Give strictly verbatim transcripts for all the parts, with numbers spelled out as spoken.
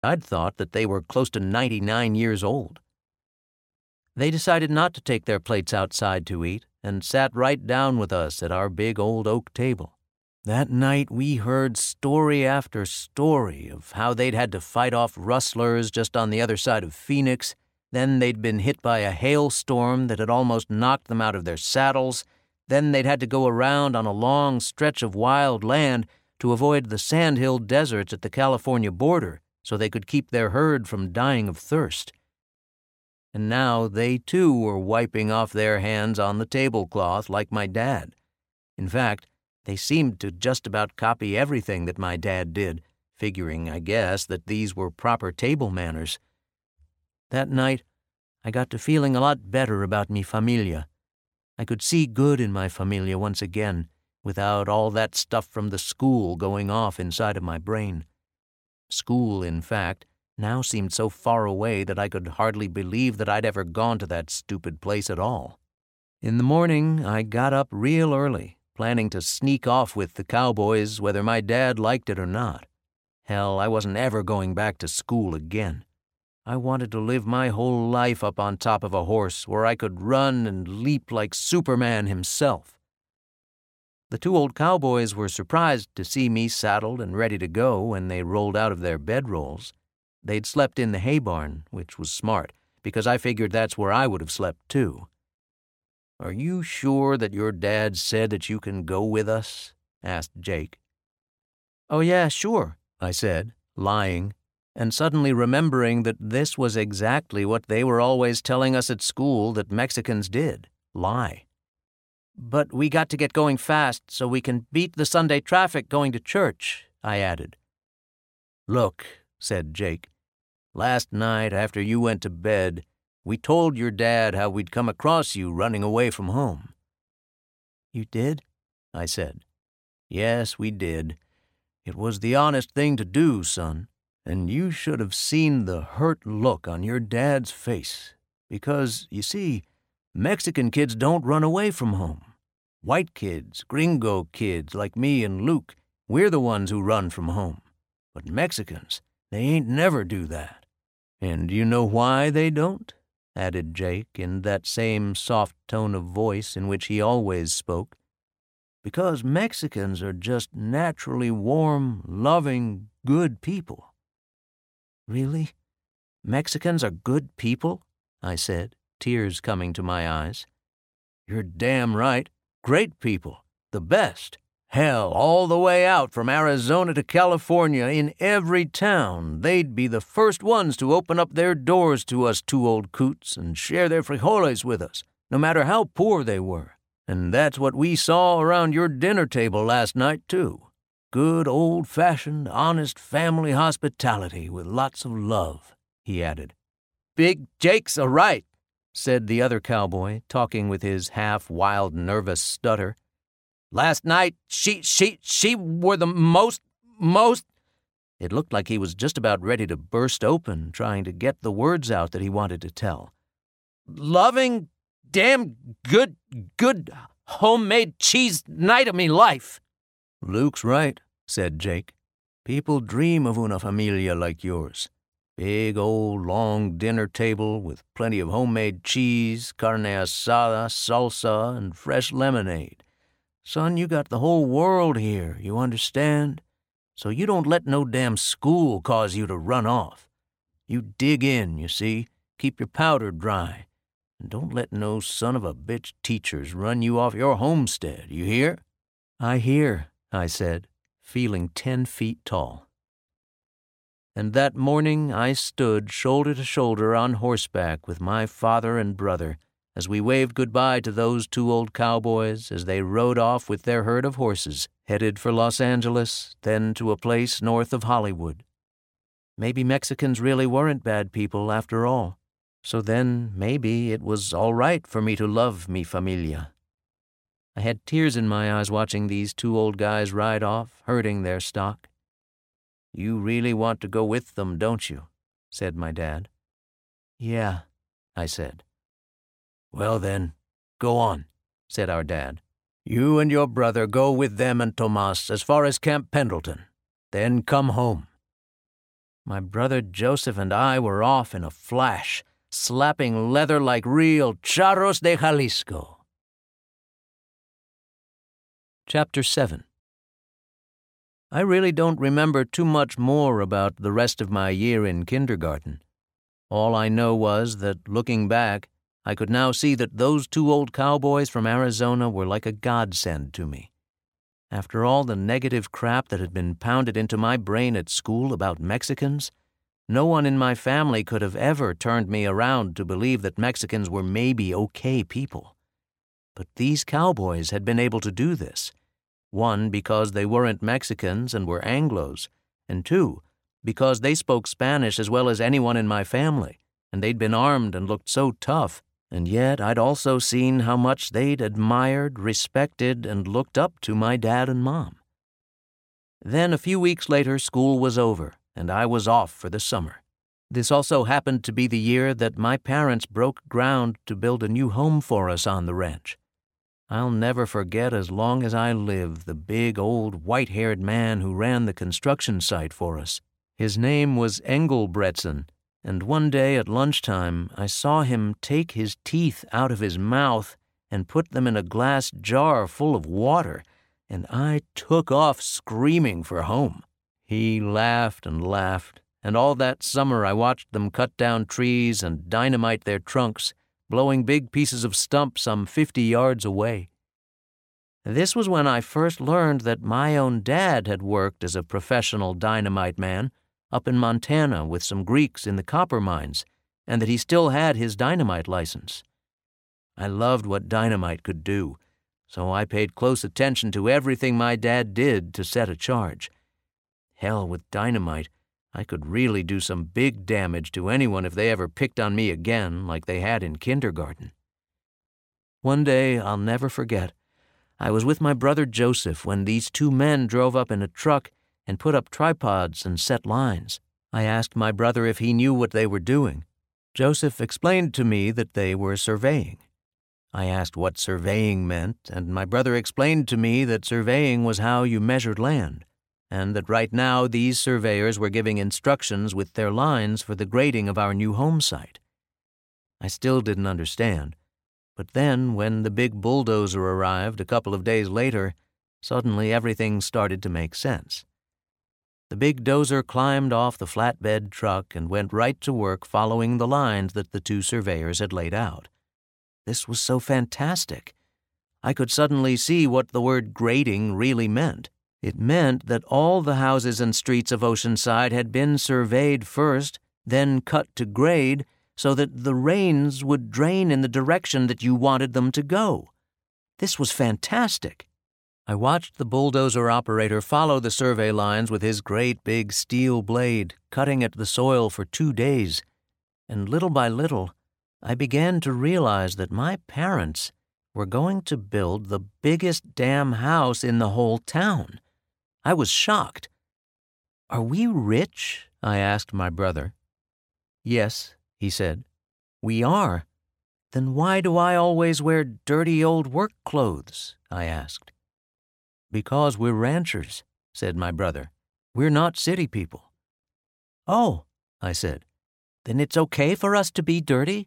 I'd thought that they were close to ninety-nine years old. They decided not to take their plates outside to eat and sat right down with us at our big old oak table. That night we heard story after story of how they'd had to fight off rustlers just on the other side of Phoenix. Then they'd been hit by a hailstorm that had almost knocked them out of their saddles. Then they'd had to go around on a long stretch of wild land to avoid the sandhill deserts at the California border so they could keep their herd from dying of thirst. And now they too were wiping off their hands on the tablecloth like my dad. In fact, they seemed to just about copy everything that my dad did, figuring, I guess, that these were proper table manners. That night, I got to feeling a lot better about mi familia. I could see good in my familia once again, without all that stuff from the school going off inside of my brain. School, in fact, now seemed so far away that I could hardly believe that I'd ever gone to that stupid place at all. In the morning, I got up real early, planning to sneak off with the cowboys whether my dad liked it or not. Hell, I wasn't ever going back to school again. I wanted to live my whole life up on top of a horse where I could run and leap like Superman himself. The two old cowboys were surprised to see me saddled and ready to go when they rolled out of their bedrolls. They'd slept in the hay barn, which was smart, because I figured that's where I would have slept too. "Are you sure that your dad said that you can go with us?" asked Jake. "Oh yeah, sure," I said, lying, and suddenly remembering that this was exactly what they were always telling us at school that Mexicans did, lie. "But we got to get going fast so we can beat the Sunday traffic going to church," I added. "Look," said Jake, "last night after you went to bed, we told your dad how we'd come across you running away from home." "You did?" I said. "Yes, we did. It was the honest thing to do, son. And you should have seen the hurt look on your dad's face. Because, you see, Mexican kids don't run away from home. White kids, gringo kids like me and Luke, we're the ones who run from home. But Mexicans, they ain't never do that. And you know why they don't?" added Jake in that same soft tone of voice in which he always spoke. "Because Mexicans are just naturally warm, loving, good people." "Really? Mexicans are good people?" I said, tears coming to my eyes. "You're damn right. Great people. The best. Hell, all the way out from Arizona to California, in every town, they'd be the first ones to open up their doors to us two old coots and share their frijoles with us, no matter how poor they were. And that's what we saw around your dinner table last night, too. Good old-fashioned, honest family hospitality with lots of love," he added. "Big Jake's a right," said the other cowboy, talking with his half-wild, nervous stutter. "Last night, she, she, she were the most, most—" It looked like he was just about ready to burst open, trying to get the words out that he wanted to tell. "Loving, damn good, good homemade cheese night of me life." "Luke's right," said Jake. "People dream of una familia like yours. Big old long dinner table with plenty of homemade cheese, carne asada, salsa, and fresh lemonade. Son, you got the whole world here, you understand? So you don't let no damn school cause you to run off. You dig in, you see, keep your powder dry, and don't let no son of a bitch teachers run you off your homestead, you hear?" "I hear," I said, feeling ten feet tall. And that morning I stood shoulder to shoulder on horseback with my father and brother as we waved goodbye to those two old cowboys as they rode off with their herd of horses, headed for Los Angeles, then to a place north of Hollywood. Maybe Mexicans really weren't bad people after all. So then maybe it was all right for me to love mi familia. I had tears in my eyes watching these two old guys ride off, herding their stock. "You really want to go with them, don't you?" said my dad. "Yeah," I said. "Well then, go on," said our dad. "You and your brother go with them and Tomas as far as Camp Pendleton. Then come home. My brother Joseph and I were off in a flash, slapping leather like real charros de Jalisco. Chapter seven. I really don't remember too much more about the rest of my year in kindergarten. All I know was that, looking back, I could now see that those two old cowboys from Arizona were like a godsend to me. After all the negative crap that had been pounded into my brain at school about Mexicans, no one in my family could have ever turned me around to believe that Mexicans were maybe okay people. But these cowboys had been able to do this. One, because they weren't Mexicans and were Anglos, and two, because they spoke Spanish as well as anyone in my family, and they'd been armed and looked so tough, and yet I'd also seen how much they'd admired, respected, and looked up to my dad and mom. Then a few weeks later, school was over, and I was off for the summer. This also happened to be the year that my parents broke ground to build a new home for us on the ranch. I'll never forget as long as I live the big old white-haired man who ran the construction site for us. His name was Engelbretson, and one day at lunchtime I saw him take his teeth out of his mouth and put them in a glass jar full of water, and I took off screaming for home. He laughed and laughed, and all that summer I watched them cut down trees and dynamite their trunks, blowing big pieces of stump some fifty yards away. This was when I first learned that my own dad had worked as a professional dynamite man up in Montana with some Greeks in the copper mines, and that he still had his dynamite license. I loved what dynamite could do, so I paid close attention to everything my dad did to set a charge. Hell, with dynamite, I could really do some big damage to anyone if they ever picked on me again like they had in kindergarten. One day, I'll never forget, I was with my brother Joseph when these two men drove up in a truck and put up tripods and set lines. I asked my brother if he knew what they were doing. Joseph explained to me that they were surveying. I asked what surveying meant, and my brother explained to me that surveying was how you measured land, and that right now these surveyors were giving instructions with their lines for the grading of our new home site. I still didn't understand, but then when the big bulldozer arrived a couple of days later, suddenly everything started to make sense. The big dozer climbed off the flatbed truck and went right to work following the lines that the two surveyors had laid out. This was so fantastic. I could suddenly see what the word grading really meant. It meant that all the houses and streets of Oceanside had been surveyed first, then cut to grade, so that the rains would drain in the direction that you wanted them to go. This was fantastic. I watched the bulldozer operator follow the survey lines with his great big steel blade, cutting at the soil for two days, and little by little, I began to realize that my parents were going to build the biggest damn house in the whole town. I was shocked. "Are we rich?" I asked my brother. "Yes," he said. "We are. Then why do I always wear dirty old work clothes?" I asked. "Because we're ranchers," said my brother. "We're not city people." "Oh," I said, "then it's okay for us to be dirty?"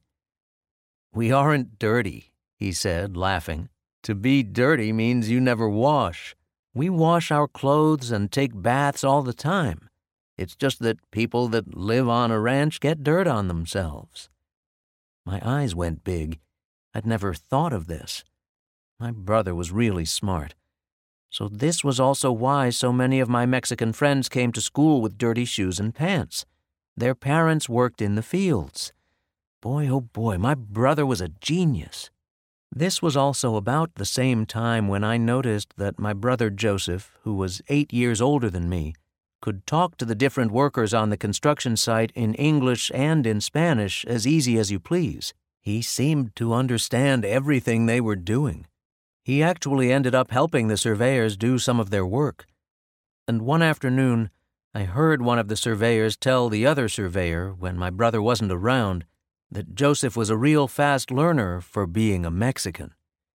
"We aren't dirty," he said, laughing. "To be dirty means you never wash. We wash our clothes and take baths all the time. It's just that people that live on a ranch get dirt on themselves." My eyes went big. I'd never thought of this. My brother was really smart. So this was also why so many of my Mexican friends came to school with dirty shoes and pants. Their parents worked in the fields. Boy, oh boy, my brother was a genius. This was also about the same time when I noticed that my brother Joseph, who was eight years older than me, could talk to the different workers on the construction site in English and in Spanish as easy as you please. He seemed to understand everything they were doing. He actually ended up helping the surveyors do some of their work. And one afternoon, I heard one of the surveyors tell the other surveyor, when my brother wasn't around, that Joseph was a real fast learner for being a Mexican.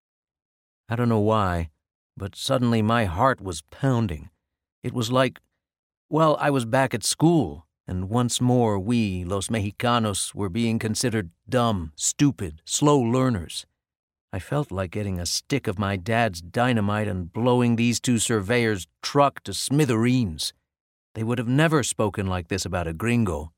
I don't know why, but suddenly my heart was pounding. It was like, well, I was back at school, and once more we, los Mexicanos, were being considered dumb, stupid, slow learners. I felt like getting a stick of my dad's dynamite and blowing these two surveyors' truck to smithereens. They would have never spoken like this about a gringo.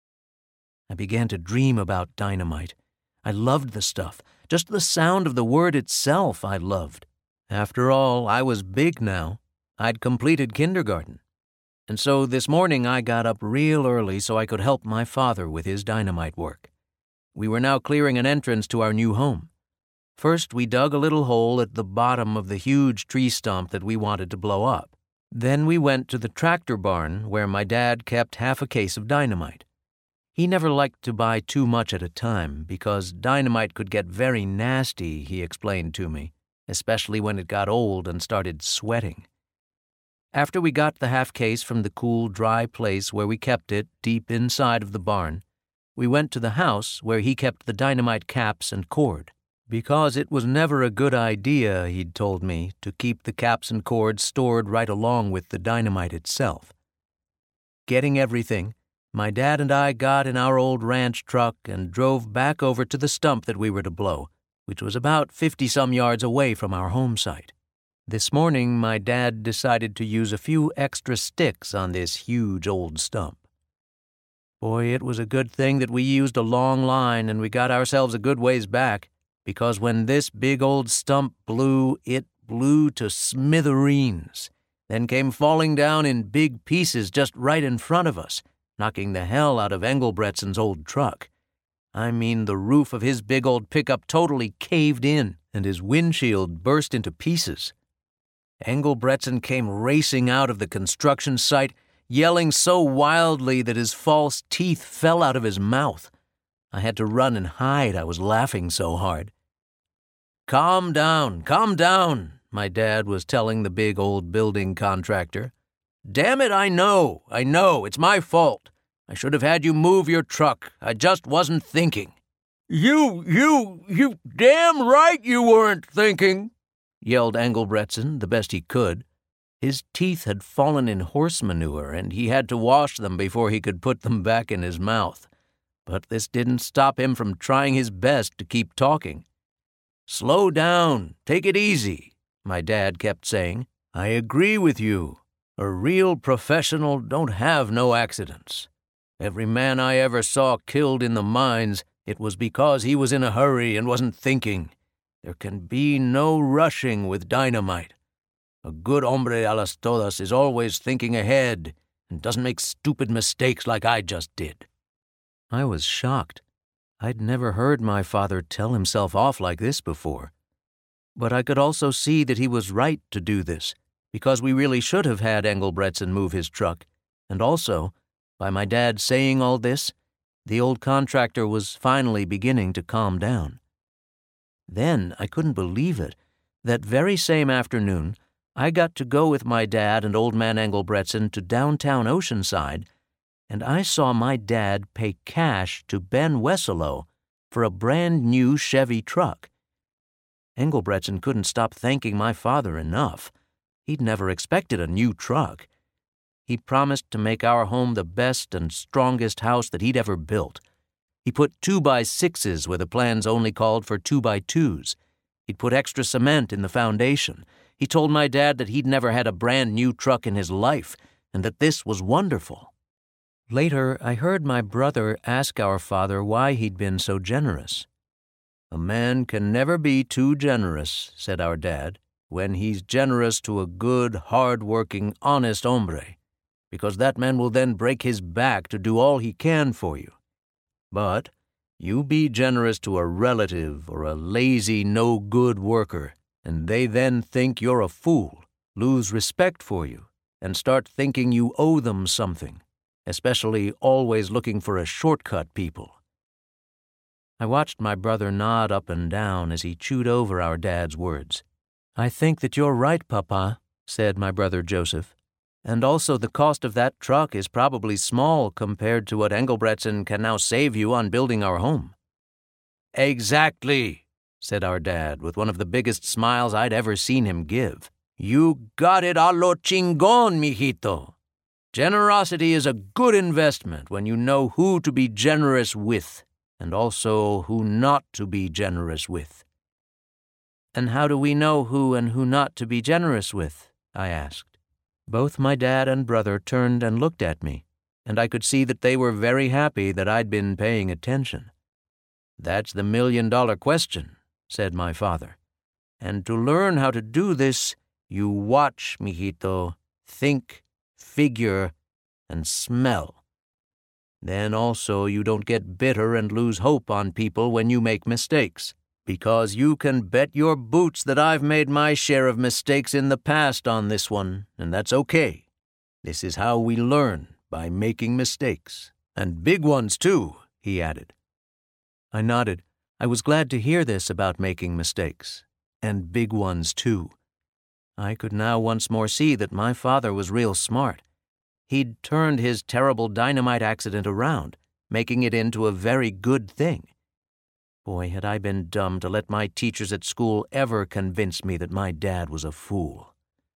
I began to dream about dynamite. I loved the stuff. Just the sound of the word itself I loved. After all, I was big now. I'd completed kindergarten. And so this morning I got up real early so I could help my father with his dynamite work. We were now clearing an entrance to our new home. First, we dug a little hole at the bottom of the huge tree stump that we wanted to blow up. Then we went to the tractor barn where my dad kept half a case of dynamite. He never liked to buy too much at a time because dynamite could get very nasty, he explained to me, especially when it got old and started sweating. After we got the half case from the cool, dry place where we kept it deep inside of the barn, we went to the house where he kept the dynamite caps and cord. Because it was never a good idea, he'd told me, to keep the caps and cords stored right along with the dynamite itself. Getting everything, my dad and I got in our old ranch truck and drove back over to the stump that we were to blow, which was about fifty-some yards away from our home site. This morning, my dad decided to use a few extra sticks on this huge old stump. Boy, it was a good thing that we used a long line and we got ourselves a good ways back, because when this big old stump blew, it blew to smithereens, then came falling down in big pieces just right in front of us, knocking the hell out of Engelbretsen's old truck. I mean, the roof of his big old pickup totally caved in, and his windshield burst into pieces. Engelbretsen came racing out of the construction site, yelling so wildly that his false teeth fell out of his mouth. I had to run and hide, I was laughing so hard. "Calm down, calm down," my dad was telling the big old building contractor. "Damn it, I know, I know, it's my fault. I should have had you move your truck. I just wasn't thinking." "You, you, you damn right you weren't thinking," yelled Engelbretsen the best he could. His teeth had fallen in horse manure, and he had to wash them before he could put them back in his mouth. But this didn't stop him from trying his best to keep talking. "Slow down, take it easy," my dad kept saying. "I agree with you. A real professional don't have no accidents. Every man I ever saw killed in the mines, it was because he was in a hurry and wasn't thinking. There can be no rushing with dynamite. A good hombre a las todas is always thinking ahead and doesn't make stupid mistakes like I just did." I was shocked. I'd never heard my father tell himself off like this before. But I could also see that he was right to do this, because we really should have had Engelbretsen move his truck, and also, by my dad saying all this, the old contractor was finally beginning to calm down. Then, I couldn't believe it, that very same afternoon, I got to go with my dad and old man Engelbretsen to downtown Oceanside, and I saw my dad pay cash to Ben Wesselow for a brand new Chevy truck. Engelbretsen couldn't stop thanking my father enough. He'd never expected a new truck. He promised to make our home the best and strongest house that he'd ever built. He put two-by-sixes where the plans only called for two-by-twos. He'd put extra cement in the foundation. He told my dad that he'd never had a brand new truck in his life, and that this was wonderful. Later, I heard my brother ask our father why he'd been so generous. "A man can never be too generous," said our dad, "when he's generous to a good, hard-working, honest hombre, because that man will then break his back to do all he can for you. But you be generous to a relative or a lazy, no-good worker, and they then think you're a fool, lose respect for you, and start thinking you owe them something, especially always looking for a shortcut people." I watched my brother nod up and down as he chewed over our dad's words. "I think that you're right, Papa," said my brother Joseph. "And also the cost of that truck is probably small compared to what Engelbretsen can now save you on building our home." "Exactly," said our dad with one of the biggest smiles I'd ever seen him give. "You got it a lo chingon, mijito. Generosity is a good investment when you know who to be generous with, and also who not to be generous with." "And how do we know who and who not to be generous with?" I asked. Both my dad and brother turned and looked at me, and I could see that they were very happy that I'd been paying attention. "That's the million-dollar question," said my father. "And to learn how to do this, you watch, mijito, think, figure, and smell. Then also you don't get bitter and lose hope on people when you make mistakes, because you can bet your boots that I've made my share of mistakes in the past on this one, and that's okay. This is how we learn, by making mistakes. And big ones, too," he added. I nodded. I was glad to hear this about making mistakes. And big ones, too. I could now once more see that my father was real smart. He'd turned his terrible dynamite accident around, making it into a very good thing. Boy, had I been dumb to let my teachers at school ever convince me that my dad was a fool.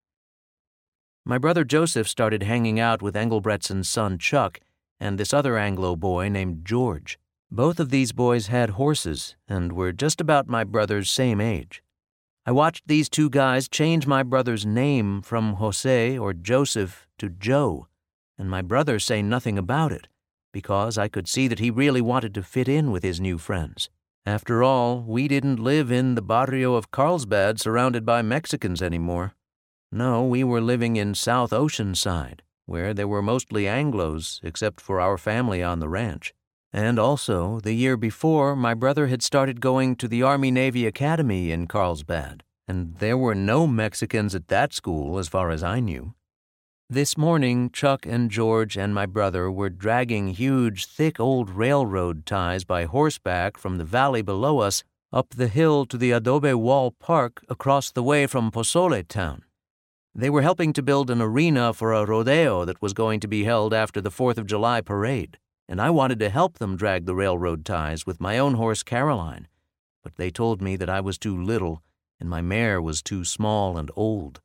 My brother Joseph started hanging out with Engelbrettson's son Chuck and this other Anglo boy named George. Both of these boys had horses and were just about my brother's same age. I watched these two guys change my brother's name from Jose or Joseph to Joe, and my brother say nothing about it, because I could see that he really wanted to fit in with his new friends. After all, we didn't live in the barrio of Carlsbad surrounded by Mexicans anymore. No, we were living in South Oceanside, where there were mostly Anglos, except for our family on the ranch. And also, the year before, my brother had started going to the Army-Navy Academy in Carlsbad, and there were no Mexicans at that school as far as I knew. This morning, Chuck and George and my brother were dragging huge, thick old railroad ties by horseback from the valley below us up the hill to the Adobe Wall Park across the way from Pozole town. They were helping to build an arena for a rodeo that was going to be held after the Fourth of July parade, and I wanted to help them drag the railroad ties with my own horse Caroline, but they told me that I was too little and my mare was too small and old.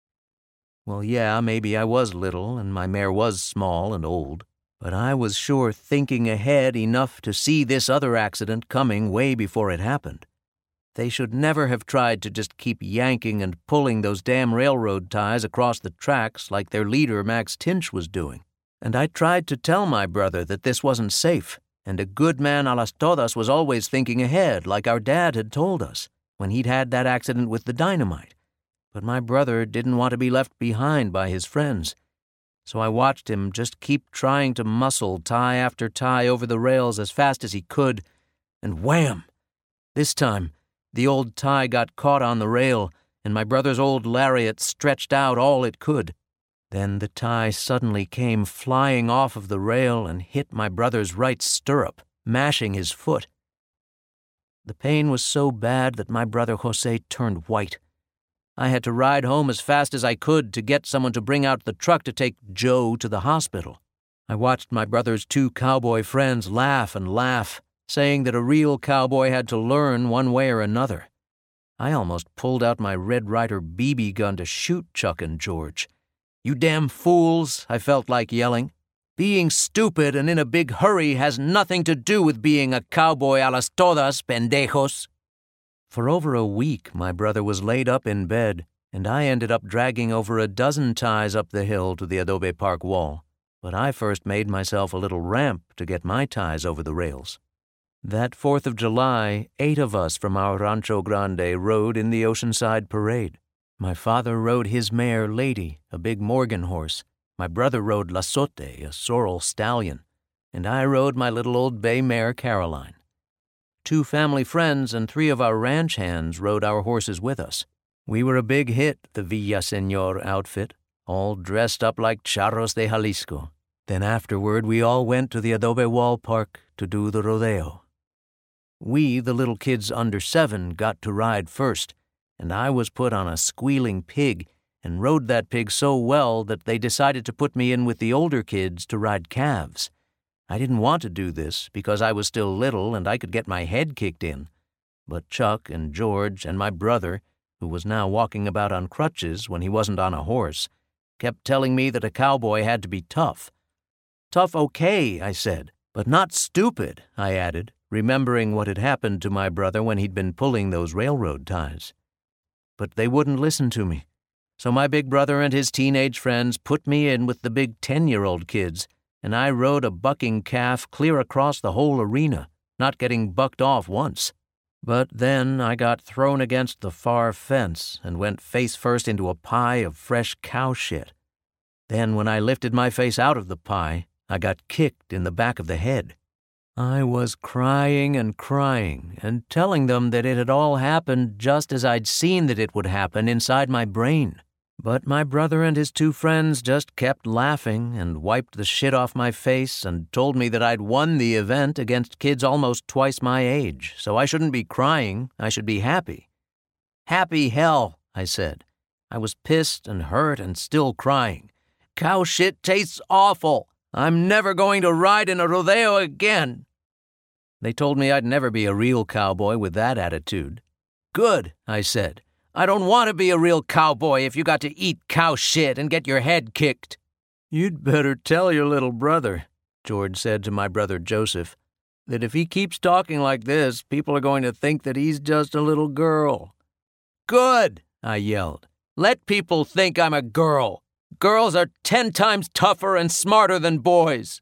Well, yeah, maybe I was little and my mare was small and old, but I was sure thinking ahead enough to see this other accident coming way before it happened. They should never have tried to just keep yanking and pulling those damn railroad ties across the tracks like their leader Max Tinch was doing. And I tried to tell my brother that this wasn't safe, and a good man a las todas was always thinking ahead like our dad had told us when he'd had that accident with the dynamite. But my brother didn't want to be left behind by his friends, so I watched him just keep trying to muscle tie after tie over the rails as fast as he could, and wham! This time, the old tie got caught on the rail, and my brother's old lariat stretched out all it could. Then the tie suddenly came flying off of the rail and hit my brother's right stirrup, mashing his foot. The pain was so bad that my brother Jose turned white. I had to ride home as fast as I could to get someone to bring out the truck to take Joe to the hospital. I watched my brother's two cowboy friends laugh and laugh, saying that a real cowboy had to learn one way or another. I almost pulled out my Red Ryder B B gun to shoot Chuck and George. "You damn fools," I felt like yelling. "Being stupid and in a big hurry has nothing to do with being a cowboy a las todas, pendejos." For over a week, my brother was laid up in bed, and I ended up dragging over a dozen ties up the hill to the Adobe Park wall. But I first made myself a little ramp to get my ties over the rails. That Fourth of July, eight of us from our Rancho Grande rode in the Oceanside Parade. My father rode his mare, Lady, a big Morgan horse. My brother rode Lasote, a sorrel stallion. And I rode my little old bay mare, Caroline. Two family friends and three of our ranch hands rode our horses with us. We were a big hit, the Villaseñor outfit, all dressed up like charros de Jalisco. Then afterward, we all went to the Adobe Wall Park to do the rodeo. We, the little kids under seven, got to ride first, and I was put on a squealing pig and rode that pig so well that they decided to put me in with the older kids to ride calves. I didn't want to do this because I was still little and I could get my head kicked in. But Chuck and George and my brother, who was now walking about on crutches when he wasn't on a horse, kept telling me that a cowboy had to be tough. Tough, okay, I said, but not stupid, I added, remembering what had happened to my brother when he'd been pulling those railroad ties. But they wouldn't listen to me. So my big brother and his teenage friends put me in with the big ten-year-old kids, and I rode a bucking calf clear across the whole arena, not getting bucked off once. But then I got thrown against the far fence and went face first into a pie of fresh cow shit. Then when I lifted my face out of the pie, I got kicked in the back of the head. I was crying and crying and telling them that it had all happened just as I'd seen that it would happen inside my brain. But my brother and his two friends just kept laughing and wiped the shit off my face and told me that I'd won the event against kids almost twice my age, so I shouldn't be crying, I should be happy. Happy hell, I said. I was pissed and hurt and still crying. Cow shit tastes awful. I'm never going to ride in a rodeo again. They told me I'd never be a real cowboy with that attitude. Good, I said. I don't want to be a real cowboy if you got to eat cow shit and get your head kicked. You'd better tell your little brother, George said to my brother Joseph, that if he keeps talking like this, people are going to think that he's just a little girl. Good, I yelled. Let people think I'm a girl. Girls are ten times tougher and smarter than boys.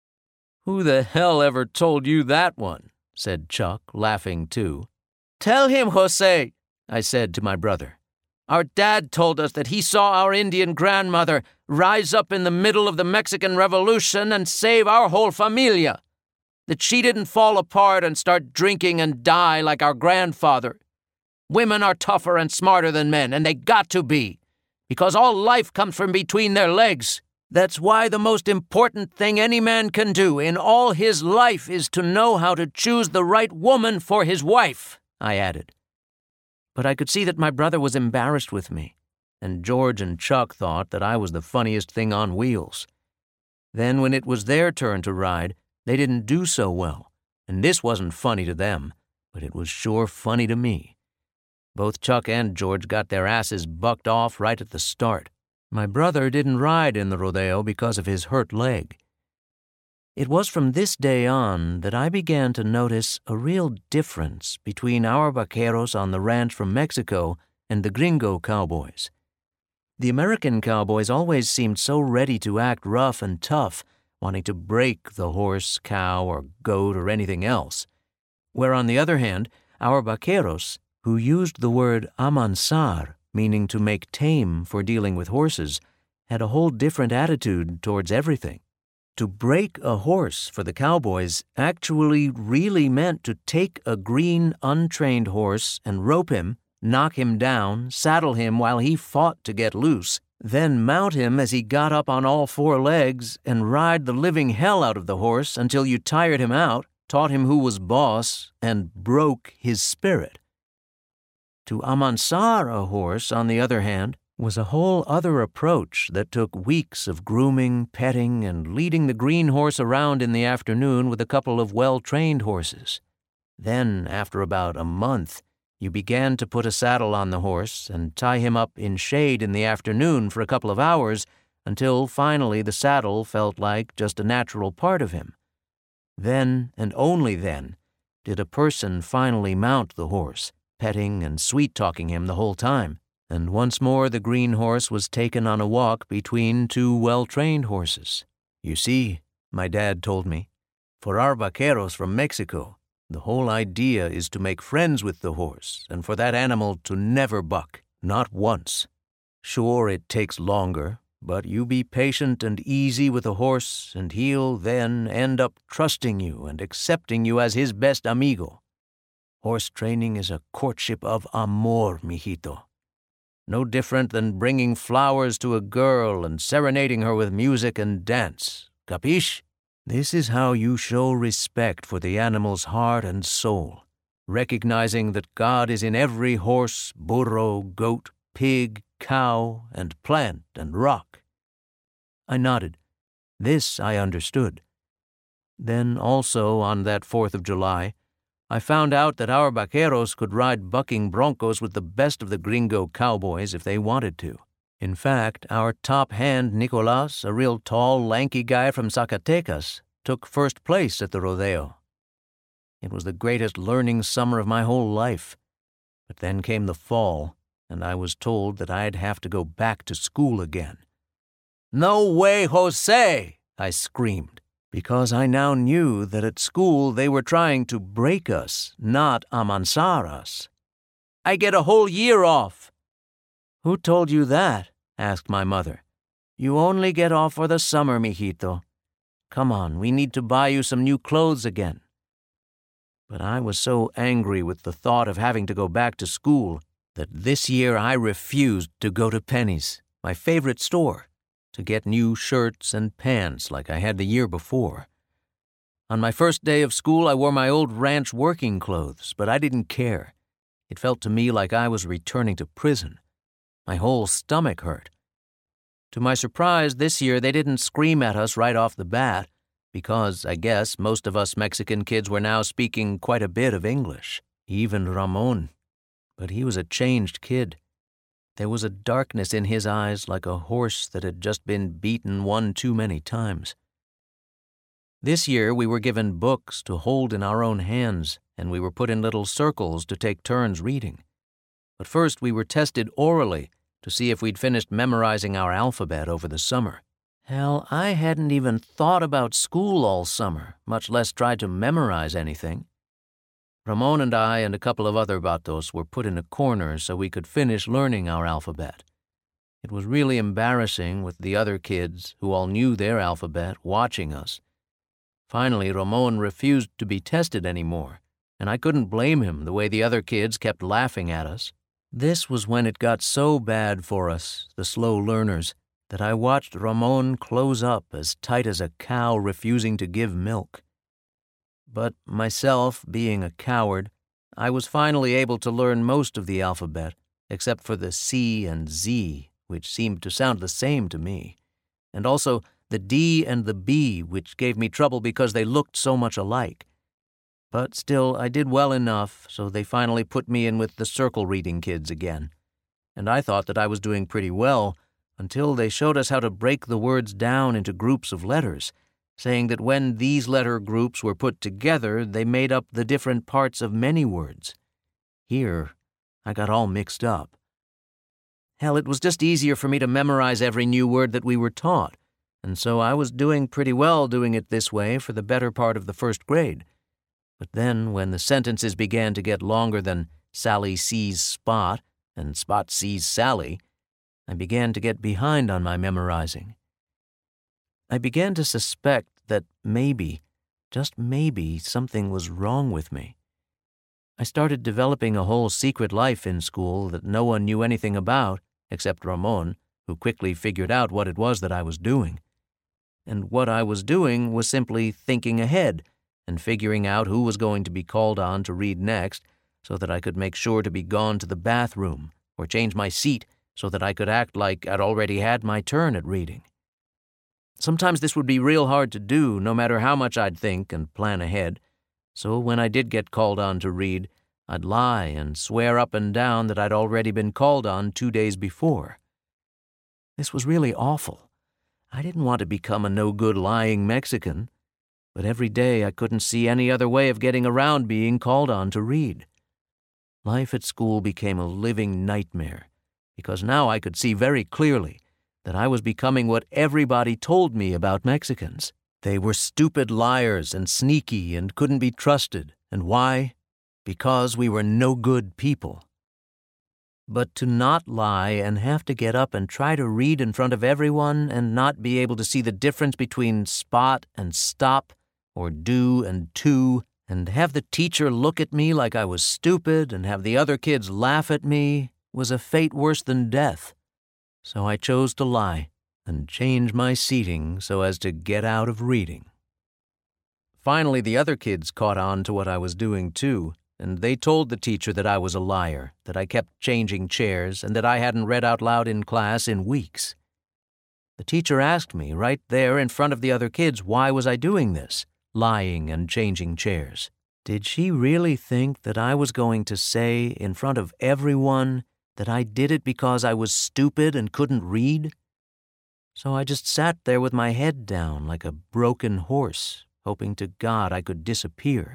Who the hell ever told you that one? Said Chuck, laughing too. Tell him, Jose, I said to my brother. Our dad told us that he saw our Indian grandmother rise up in the middle of the Mexican Revolution and save our whole familia. That she didn't fall apart and start drinking and die like our grandfather. Women are tougher and smarter than men, and they got to be. Because all life comes from between their legs. That's why the most important thing any man can do in all his life is to know how to choose the right woman for his wife, I added. But I could see that my brother was embarrassed with me, and George and Chuck thought that I was the funniest thing on wheels. Then when it was their turn to ride, they didn't do so well, and this wasn't funny to them, but it was sure funny to me. Both Chuck and George got their asses bucked off right at the start. My brother didn't ride in the rodeo because of his hurt leg. It was from this day on that I began to notice a real difference between our vaqueros on the ranch from Mexico and the gringo cowboys. The American cowboys always seemed so ready to act rough and tough, wanting to break the horse, cow, or goat, or anything else, where on the other hand, our vaqueros, who used the word amansar, meaning to make tame for dealing with horses, had a whole different attitude towards everything. To break a horse for the cowboys actually really meant to take a green, untrained horse and rope him, knock him down, saddle him while he fought to get loose, then mount him as he got up on all four legs and ride the living hell out of the horse until you tired him out, taught him who was boss, and broke his spirit. To amansar a horse, on the other hand, was a whole other approach that took weeks of grooming, petting, and leading the green horse around in the afternoon with a couple of well-trained horses. Then, after about a month, you began to put a saddle on the horse and tie him up in shade in the afternoon for a couple of hours until finally the saddle felt like just a natural part of him. Then, and only then, did a person finally mount the horse, petting and sweet-talking him the whole time. And once more the green horse was taken on a walk between two well-trained horses. You see, my dad told me, for our vaqueros from Mexico, the whole idea is to make friends with the horse and for that animal to never buck, not once. Sure, it takes longer, but you be patient and easy with the horse and he'll then end up trusting you and accepting you as his best amigo. Horse training is a courtship of amor, mijito. No different than bringing flowers to a girl and serenading her with music and dance. Capiche? This is how you show respect for the animal's heart and soul, recognizing that God is in every horse, burro, goat, pig, cow, and plant and rock. I nodded. This I understood. Then also on that fourth of July, I found out that our vaqueros could ride bucking broncos with the best of the gringo cowboys if they wanted to. In fact, our top hand, Nicolas, a real tall, lanky guy from Zacatecas, took first place at the rodeo. It was the greatest learning summer of my whole life. But then came the fall, and I was told that I'd have to go back to school again. "No way, Jose!" I screamed, because I now knew that at school they were trying to break us, not amansar us. "I get a whole year off." "Who told you that?" asked my mother. "You only get off for the summer, mijito. Come on, we need to buy you some new clothes again." But I was so angry with the thought of having to go back to school that this year I refused to go to Penny's, my favorite store, to get new shirts and pants like I had the year before. On my first day of school, I wore my old ranch working clothes, but I didn't care. It felt to me like I was returning to prison. My whole stomach hurt. To my surprise, this year they didn't scream at us right off the bat, because, I guess, most of us Mexican kids were now speaking quite a bit of English, even Ramon. But he was a changed kid. There was a darkness in his eyes like a horse that had just been beaten one too many times. This year we were given books to hold in our own hands, and we were put in little circles to take turns reading. But first we were tested orally to see if we'd finished memorizing our alphabet over the summer. Hell, I hadn't even thought about school all summer, much less tried to memorize anything. Ramon and I and a couple of other vatos were put in a corner so we could finish learning our alphabet. It was really embarrassing with the other kids, who all knew their alphabet, watching us. Finally, Ramon refused to be tested anymore, and I couldn't blame him the way the other kids kept laughing at us. This was when it got so bad for us, the slow learners, that I watched Ramon close up as tight as a cow refusing to give milk. But myself, being a coward, I was finally able to learn most of the alphabet, except for the C and Z, which seemed to sound the same to me, and also the D and the B, which gave me trouble because they looked so much alike. But still, I did well enough, so they finally put me in with the circle reading kids again. And I thought that I was doing pretty well, until they showed us how to break the words down into groups of letters, saying that when these letter groups were put together, they made up the different parts of many words. Here, I got all mixed up. Hell, it was just easier for me to memorize every new word that we were taught, and so I was doing pretty well doing it this way for the better part of the first grade. But then, when the sentences began to get longer than Sally sees Spot and Spot sees Sally, I began to get behind on my memorizing. I began to suspect that maybe, just maybe, something was wrong with me. I started developing a whole secret life in school that no one knew anything about, except Ramon, who quickly figured out what it was that I was doing. And what I was doing was simply thinking ahead and figuring out who was going to be called on to read next so that I could make sure to be gone to the bathroom or change my seat so that I could act like I'd already had my turn at reading. Sometimes this would be real hard to do, no matter how much I'd think and plan ahead, so when I did get called on to read, I'd lie and swear up and down that I'd already been called on two days before. This was really awful. I didn't want to become a no-good lying Mexican, but every day I couldn't see any other way of getting around being called on to read. Life at school became a living nightmare, because now I could see very clearly that I was becoming what everybody told me about Mexicans. They were stupid liars and sneaky and couldn't be trusted. And why? Because we were no good people. But to not lie and have to get up and try to read in front of everyone and not be able to see the difference between spot and stop, or do and to, and have the teacher look at me like I was stupid and have the other kids laugh at me was a fate worse than death. So I chose to lie and change my seating so as to get out of reading. Finally, the other kids caught on to what I was doing too, and they told the teacher that I was a liar, that I kept changing chairs, and that I hadn't read out loud in class in weeks. The teacher asked me right there in front of the other kids why was I doing this, lying and changing chairs. Did she really think that I was going to say in front of everyone that I did it because I was stupid and couldn't read? So I just sat there with my head down like a broken horse, hoping to God I could disappear.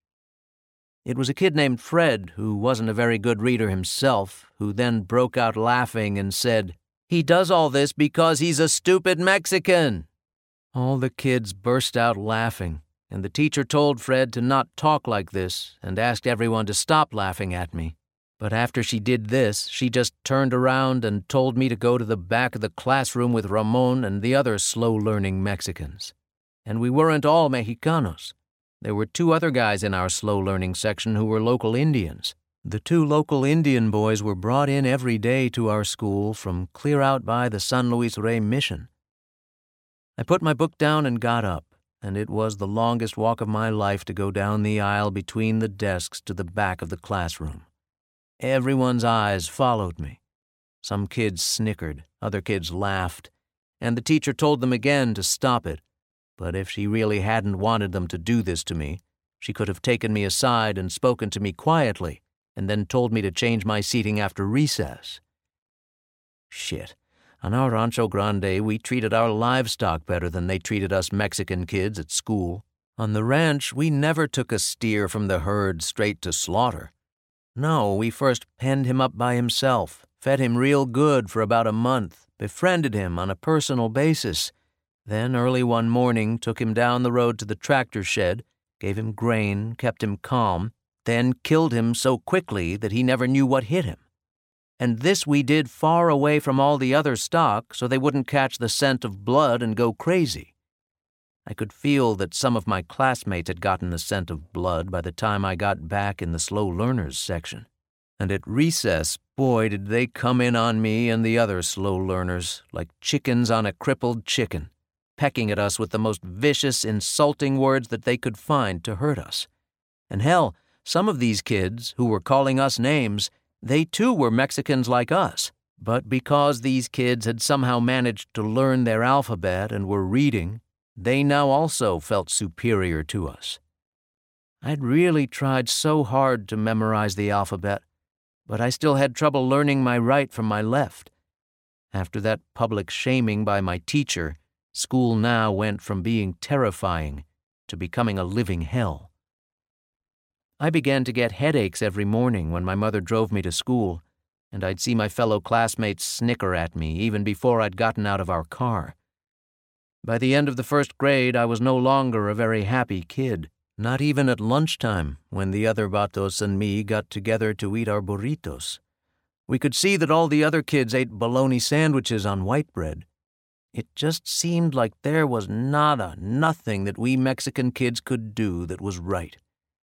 It was a kid named Fred, who wasn't a very good reader himself, who then broke out laughing and said, "He does all this because he's a stupid Mexican." All the kids burst out laughing, and the teacher told Fred to not talk like this and asked everyone to stop laughing at me. But after she did this, she just turned around and told me to go to the back of the classroom with Ramon and the other slow-learning Mexicans. And we weren't all Mexicanos. There were two other guys in our slow-learning section who were local Indians. The two local Indian boys were brought in every day to our school from clear out by the San Luis Rey Mission. I put my book down and got up, and it was the longest walk of my life to go down the aisle between the desks to the back of the classroom. Everyone's eyes followed me. Some kids snickered, other kids laughed, and the teacher told them again to stop it. But if she really hadn't wanted them to do this to me, she could have taken me aside and spoken to me quietly, and then told me to change my seating after recess. Shit. On our Rancho Grande, we treated our livestock better than they treated us Mexican kids at school. On the ranch, we never took a steer from the herd straight to slaughter. No, we first penned him up by himself, fed him real good for about a month, befriended him on a personal basis, then early one morning took him down the road to the tractor shed, gave him grain, kept him calm, then killed him so quickly that he never knew what hit him. And this we did far away from all the other stock so they wouldn't catch the scent of blood and go crazy. I could feel that some of my classmates had gotten the scent of blood by the time I got back in the slow learners section. And at recess, boy, did they come in on me and the other slow learners like chickens on a crippled chicken, pecking at us with the most vicious, insulting words that they could find to hurt us. And hell, some of these kids, who were calling us names, they too were Mexicans like us. But because these kids had somehow managed to learn their alphabet and were reading, they now also felt superior to us. I'd really tried so hard to memorize the alphabet, but I still had trouble learning my right from my left. After that public shaming by my teacher, school now went from being terrifying to becoming a living hell. I began to get headaches every morning when my mother drove me to school, and I'd see my fellow classmates snicker at me even before I'd gotten out of our car. By the end of the first grade, I was no longer a very happy kid, not even at lunchtime when the other vatos and me got together to eat our burritos. We could see that all the other kids ate bologna sandwiches on white bread. It just seemed like there was nada, nothing that we Mexican kids could do that was right.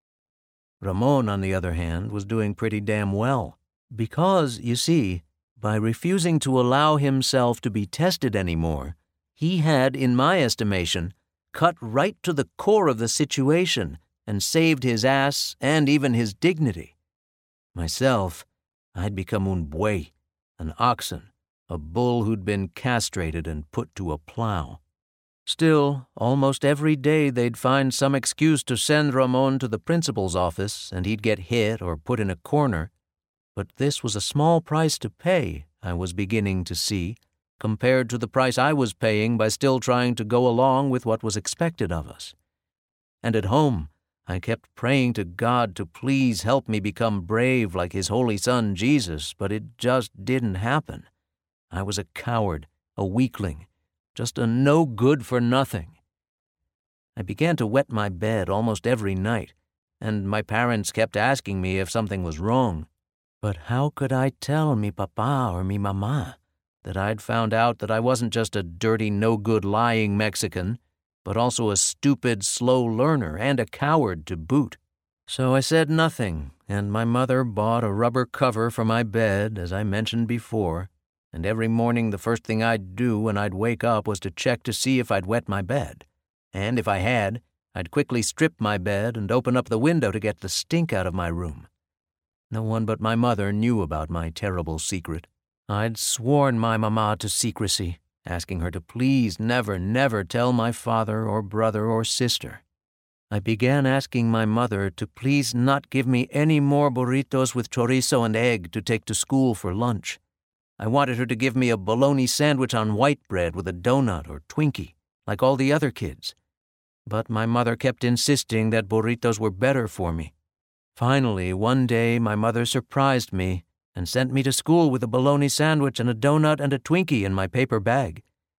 Ramon, on the other hand, was doing pretty damn well. Because, you see, by refusing to allow himself to be tested anymore, he had, in my estimation, cut right to the core of the situation and saved his ass and even his dignity. Myself, I'd become un buey, an oxen, a bull who'd been castrated and put to a plow. Still, almost every day they'd find some excuse to send Ramon to the principal's office and he'd get hit or put in a corner. But this was a small price to pay, I was beginning to see, compared to the price I was paying by still trying to go along with what was expected of us. And at home, I kept praying to God to please help me become brave like His Holy Son Jesus, but it just didn't happen. I was a coward, a weakling, just a no-good-for-nothing. I began to wet my bed almost every night, and my parents kept asking me if something was wrong. But how could I tell mi papa or mi mama that I'd found out that I wasn't just a dirty, no-good lying Mexican, but also a stupid, slow learner and a coward to boot? So I said nothing, and my mother bought a rubber cover for my bed, as I mentioned before, and every morning the first thing I'd do when I'd wake up was to check to see if I'd wet my bed. And if I had, I'd quickly strip my bed and open up the window to get the stink out of my room. No one but my mother knew about my terrible secret. I'd sworn my mama to secrecy, asking her to please never, never tell my father or brother or sister. I began asking my mother to please not give me any more burritos with chorizo and egg to take to school for lunch. I wanted her to give me a bologna sandwich on white bread with a donut or Twinkie, like all the other kids. But my mother kept insisting that burritos were better for me. Finally, one day, my mother surprised me and sent me to school with a bologna sandwich and a donut and a Twinkie in my paper bag.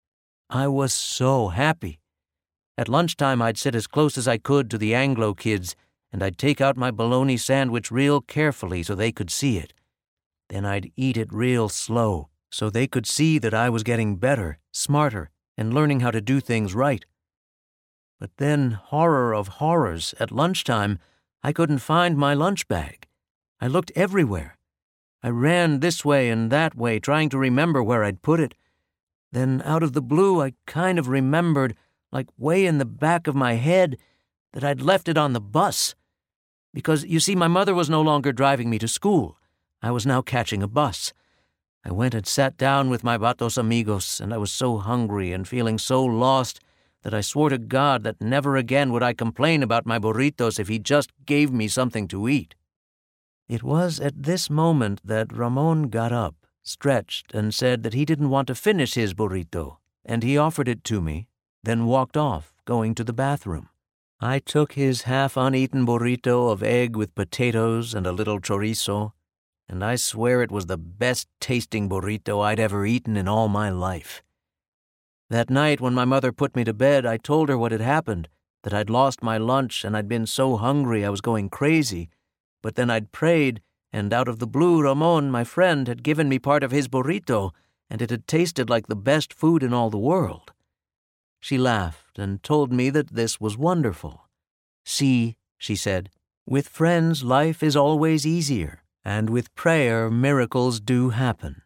I was so happy. At lunchtime, I'd sit as close as I could to the Anglo kids, and I'd take out my bologna sandwich real carefully so they could see it. Then I'd eat it real slow so they could see that I was getting better, smarter, and learning how to do things right. But then, horror of horrors, at lunchtime, I couldn't find my lunch bag. I looked everywhere. I ran this way and that way, trying to remember where I'd put it. Then, out of the blue, I kind of remembered, like way in the back of my head, that I'd left it on the bus. Because, you see, my mother was no longer driving me to school. I was now catching a bus. I went and sat down with my Batos amigos, and I was so hungry and feeling so lost that I swore to God that never again would I complain about my burritos if he just gave me something to eat. It was at this moment that Ramon got up, stretched, and said that he didn't want to finish his burrito, and he offered it to me, then walked off, going to the bathroom. I took his half-uneaten burrito of egg with potatoes and a little chorizo, and I swear it was the best-tasting burrito I'd ever eaten in all my life. That night when my mother put me to bed, I told her what had happened, that I'd lost my lunch and I'd been so hungry I was going crazy, but then I'd prayed, and out of the blue Ramon, my friend, had given me part of his burrito, and it had tasted like the best food in all the world. She laughed and told me that this was wonderful. See, she said, with friends life is always easier, and with prayer miracles do happen.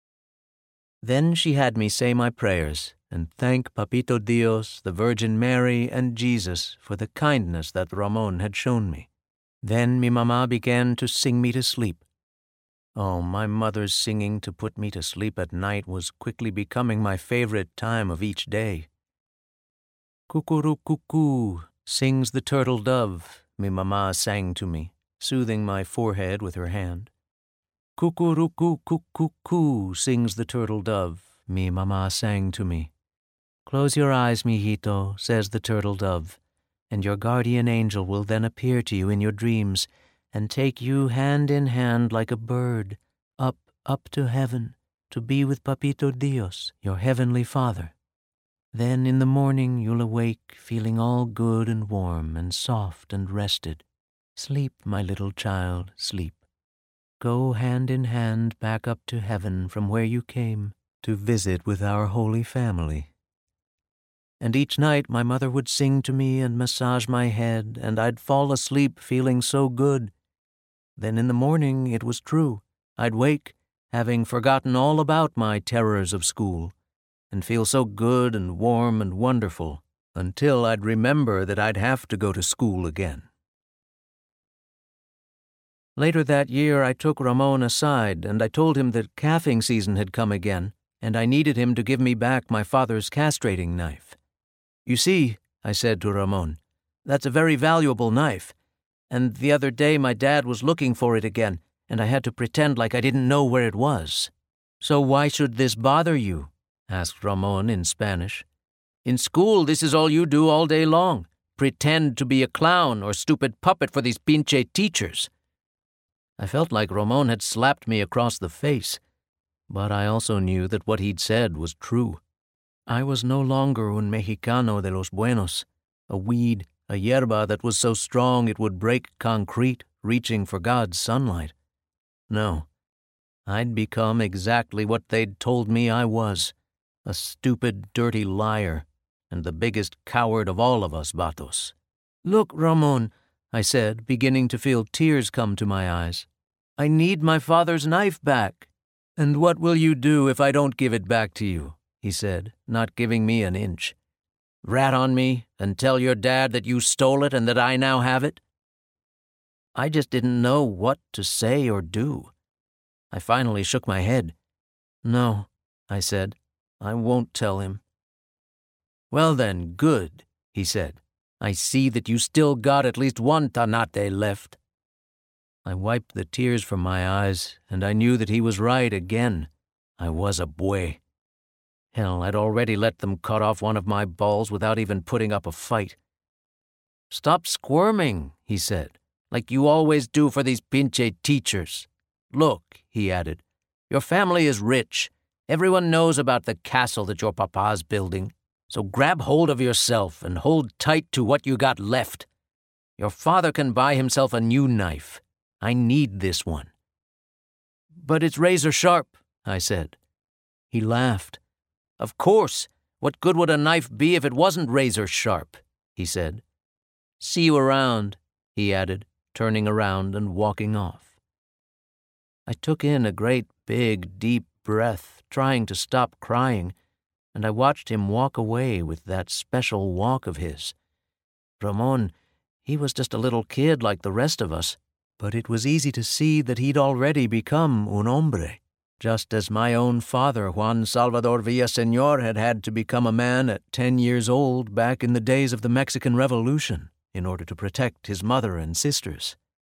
Then she had me say my prayers and thank Papito Dios, the Virgin Mary, and Jesus for the kindness that Ramon had shown me. Then mi mamá began to sing me to sleep. Oh, my mother's singing to put me to sleep at night was quickly becoming my favorite time of each day. Cuckoo-cuckoo, sings the turtle dove, mi mamá sang to me, soothing my forehead with her hand. Cuckoo-cuckoo, sings the turtle dove, mi mamá sang to me. Close your eyes, mijito, says the turtle dove, and your guardian angel will then appear to you in your dreams and take you hand in hand like a bird, up, up to heaven, to be with Papito Dios, your heavenly Father. Then in the morning you'll awake feeling all good and warm and soft and rested. Sleep, my little child, sleep. Go hand in hand back up to heaven from where you came to visit with our Holy Family. And each night my mother would sing to me and massage my head, and I'd fall asleep feeling so good. Then in the morning it was true. I'd wake, having forgotten all about my terrors of school, and feel so good and warm and wonderful, until I'd remember that I'd have to go to school again. Later that year, I took Ramon aside, and I told him that calving season had come again, and I needed him to give me back my father's castrating knife. You see, I said to Ramon, that's a very valuable knife, and the other day my dad was looking for it again, and I had to pretend like I didn't know where it was. So why should this bother you? Asked Ramon in Spanish. In school, this is all you do all day long. Pretend to be a clown or stupid puppet for these pinche teachers. I felt like Ramon had slapped me across the face, but I also knew that what he'd said was true. I was no longer un Mexicano de los buenos, a weed, a yerba that was so strong it would break concrete, reaching for God's sunlight. No, I'd become exactly what they'd told me I was. A stupid, dirty liar, and the biggest coward of all of us, Batos. Look, Ramon, I said, beginning to feel tears come to my eyes. I need my father's knife back. And what will you do if I don't give it back to you? He said, not giving me an inch. Rat on me and tell your dad that you stole it and that I now have it? I just didn't know what to say or do. I finally shook my head. No, I said. I won't tell him. Well then, good, he said. I see that you still got at least one tanate left." I wiped the tears from my eyes, and I knew that he was right again. I was a bue. Hell, I'd already let them cut off one of my balls without even putting up a fight. "Stop squirming," he said, "like you always do for these pinche teachers. Look," he added, "your family is rich. Everyone knows about the castle that your papa's building. So grab hold of yourself and hold tight to what you got left. Your father can buy himself a new knife. I need this one." "But it's razor sharp," I said. He laughed. "Of course. What good would a knife be if it wasn't razor sharp?" he said. "See you around," he added, turning around and walking off. I took in a great big, deep breath, trying to stop crying, and I watched him walk away with that special walk of his. Ramon, he was just a little kid like the rest of us, but it was easy to see that he'd already become un hombre, just as my own father, Juan Salvador Villaseñor, had had to become a man at ten years old back in the days of the Mexican Revolution in order to protect his mother and sisters.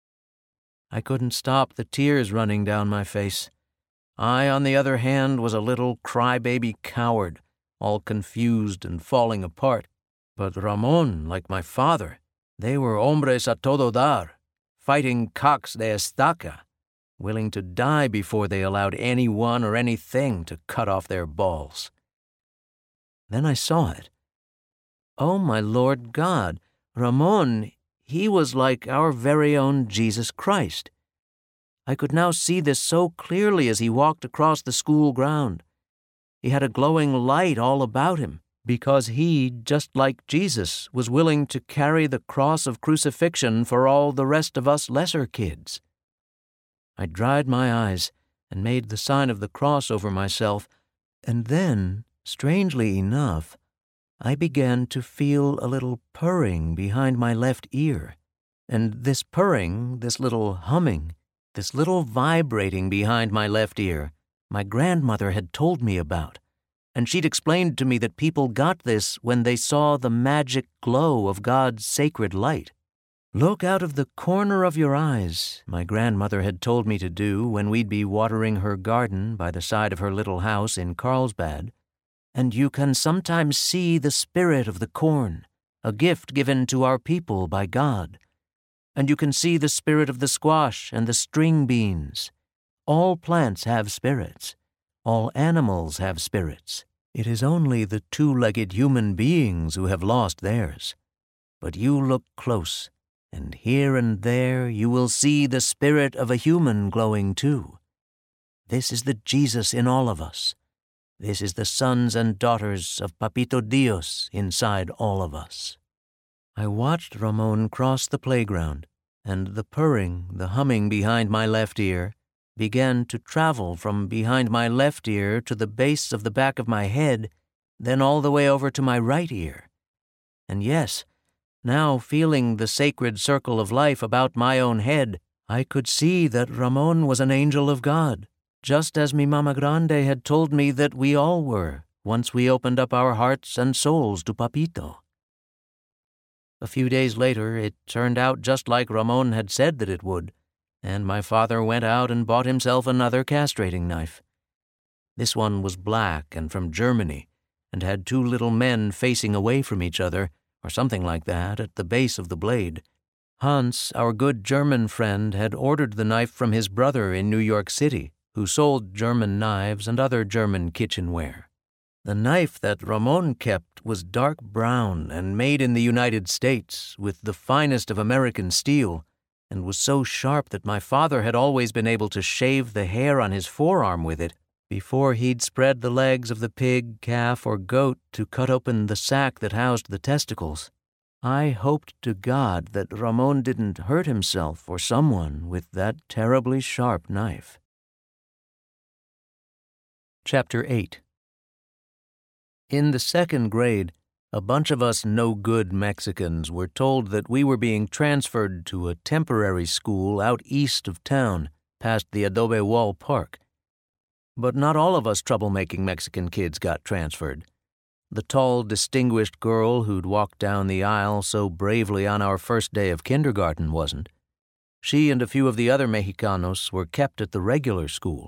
I couldn't stop the tears running down my face. I, on the other hand, was a little crybaby coward, all confused and falling apart. But Ramon, like my father, they were hombres a todo dar, fighting cocks de estaca, willing to die before they allowed anyone or anything to cut off their balls. Then I saw it. Oh, my Lord God, Ramon, he was like our very own Jesus Christ. I could now see this so clearly as he walked across the school ground. He had a glowing light all about him, because he, just like Jesus, was willing to carry the cross of crucifixion for all the rest of us lesser kids. I dried my eyes and made the sign of the cross over myself, and then, strangely enough, I began to feel a little purring behind my left ear. And this purring, this little humming, this little vibrating behind my left ear, my grandmother had told me about, and she'd explained to me that people got this when they saw the magic glow of God's sacred light. "Look out of the corner of your eyes," my grandmother had told me to do when we'd be watering her garden by the side of her little house in Carlsbad, "and you can sometimes see the spirit of the corn, a gift given to our people by God. And you can see the spirit of the squash and the string beans. All plants have spirits. All animals have spirits. It is only the two-legged human beings who have lost theirs. But you look close, and here and there you will see the spirit of a human glowing too. This is the Jesus in all of us. This is the sons and daughters of Papito Dios inside all of us." I watched Ramon cross the playground, and the purring, the humming behind my left ear, began to travel from behind my left ear to the base of the back of my head, then all the way over to my right ear. And yes, now feeling the sacred circle of life about my own head, I could see that Ramon was an angel of God, just as mi Mama Grande had told me that we all were, once we opened up our hearts and souls to Papito. A few days later, it turned out just like Ramon had said that it would, and my father went out and bought himself another castrating knife. This one was black and from Germany, and had two little men facing away from each other, or something like that, at the base of the blade. Hans, our good German friend, had ordered the knife from his brother in New York City, who sold German knives and other German kitchenware. The knife that Ramon kept was dark brown and made in the United States with the finest of American steel, and was so sharp that my father had always been able to shave the hair on his forearm with it before he'd spread the legs of the pig, calf, or goat to cut open the sac that housed the testicles. I hoped to God that Ramon didn't hurt himself or someone with that terribly sharp knife. Chapter eight. In the second grade, a bunch of us no-good Mexicans were told that we were being transferred to a temporary school out east of town, past the Adobe Wall Park. But not all of us troublemaking Mexican kids got transferred. the tall, distinguished girl who'd walked down the aisle so bravely on our first day of kindergarten, wasn't. She and a few of the other Mexicanos were kept at the regular school.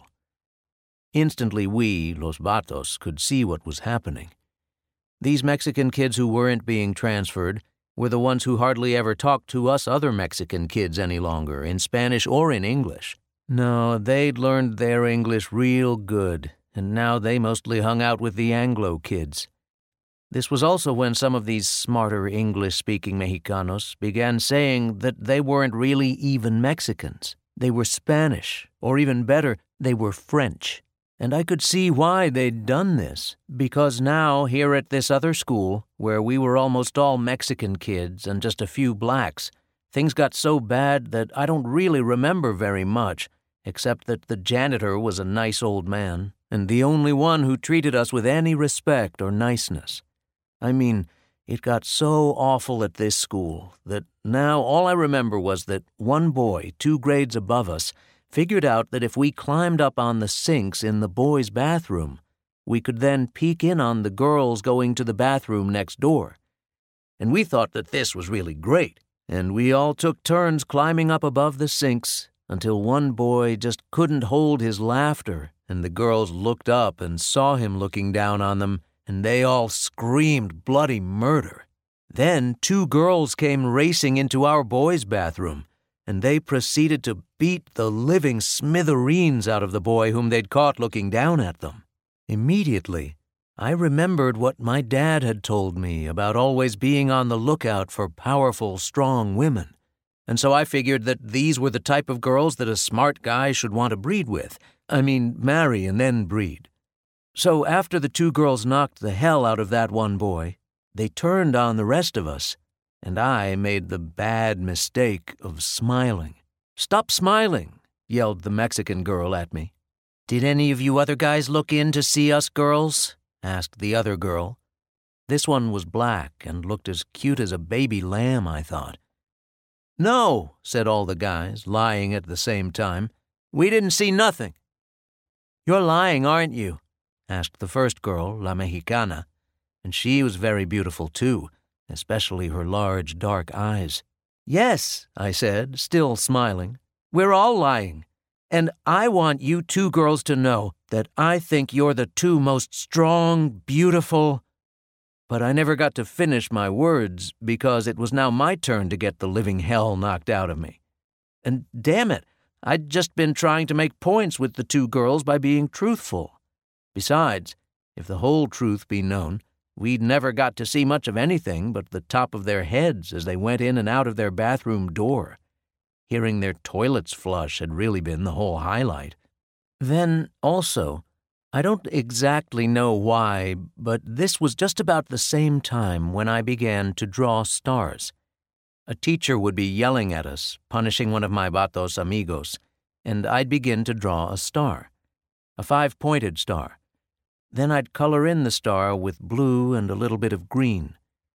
Instantly we, Los Vatos, could see what was happening. These Mexican kids who weren't being transferred were the ones who hardly ever talked to us other Mexican kids any longer, in Spanish or in English. No, they'd learned their English real good, and now they mostly hung out with the Anglo kids. This was also when some of these smarter English-speaking Mexicanos began saying that they weren't really even Mexicans. They were Spanish, or even better, they were French. And I could see why they'd done this, because now, here at this other school, where we were almost all Mexican kids and just a few blacks, things got so bad that I don't really remember very much, except that the janitor was a nice old man, and the only one who treated us with any respect or niceness. I mean, it got so awful at this school that now all I remember was that one boy, two grades above us, figured out that if we climbed up on the sinks in the boys' bathroom, we could then peek in on the girls going to the bathroom next door. And we thought that this was really great, and we all took turns climbing up above the sinks until one boy just couldn't hold his laughter, and the girls looked up and saw him looking down on them, and they all screamed bloody murder. Then two girls came racing into our boys' bathroom, and they proceeded to beat the living smithereens out of the boy whom they'd caught looking down at them. Immediately, I remembered what my dad had told me about always being on the lookout for powerful, strong women, and so I figured that these were the type of girls that a smart guy should want to breed with. I mean, marry and then breed. So after the two girls knocked the hell out of that one boy, they turned on the rest of us, and I made the bad mistake of smiling. "Stop smiling," yelled the Mexican girl at me. "Did any of you other guys look in to see us girls?" asked the other girl. This one was black and looked as cute as a baby lamb, I thought. "No," said all the guys, lying at the same time. "We didn't see nothing." "You're lying, aren't you?" asked the first girl, La Mexicana, and she was very beautiful too, especially her large, dark eyes. "Yes," I said, still smiling. "We're all lying. And I want you two girls to know that I think you're the two most strong, beautiful—" But I never got to finish my words because it was now my turn to get the living hell knocked out of me. And damn it, I'd just been trying to make points with the two girls by being truthful. Besides, if the whole truth be known, we'd never got to see much of anything but the top of their heads as they went in and out of their bathroom door. Hearing their toilets flush had really been the whole highlight. Then, also, I don't exactly know why, but this was just about the same time when I began to draw stars. A teacher would be yelling at us, punishing one of my vatos amigos, and I'd begin to draw a star, a five-pointed star. Then I'd color in the star with blue and a little bit of green.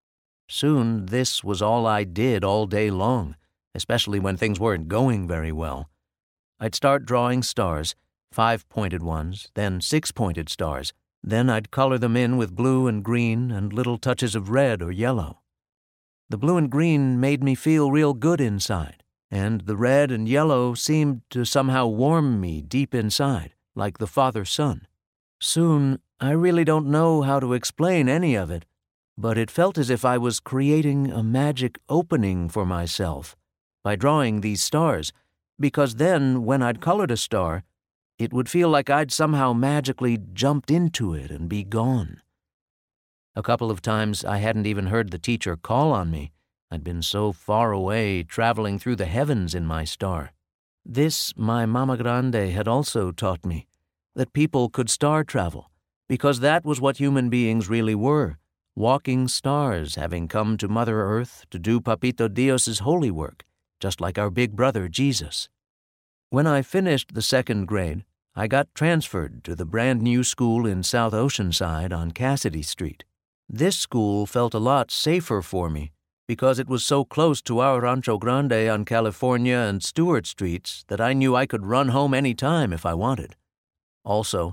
Soon this was all I did all day long, especially when things weren't going very well. I'd start drawing stars, five-pointed ones, then six-pointed stars. Then I'd color them in with blue and green and little touches of red or yellow. The blue and green made me feel real good inside, and the red and yellow seemed to somehow warm me deep inside, like the father-son. Soon, I really don't know how to explain any of it, but it felt as if I was creating a magic opening for myself by drawing these stars, because then, when I'd colored a star, it would feel like I'd somehow magically jumped into it and be gone. A couple of times I hadn't even heard the teacher call on me. I'd been so far away, traveling through the heavens in my star. This, my Mama Grande had also taught me, that people could star travel, because that was what human beings really were, walking stars having come to Mother Earth to do Papito Dios's holy work, just like our big brother Jesus. When I finished the second grade, I got transferred to the brand new school in South Oceanside on Cassidy Street. This school felt a lot safer for me because it was so close to our Rancho Grande on California and Stewart Streets that I knew I could run home any time if I wanted. Also,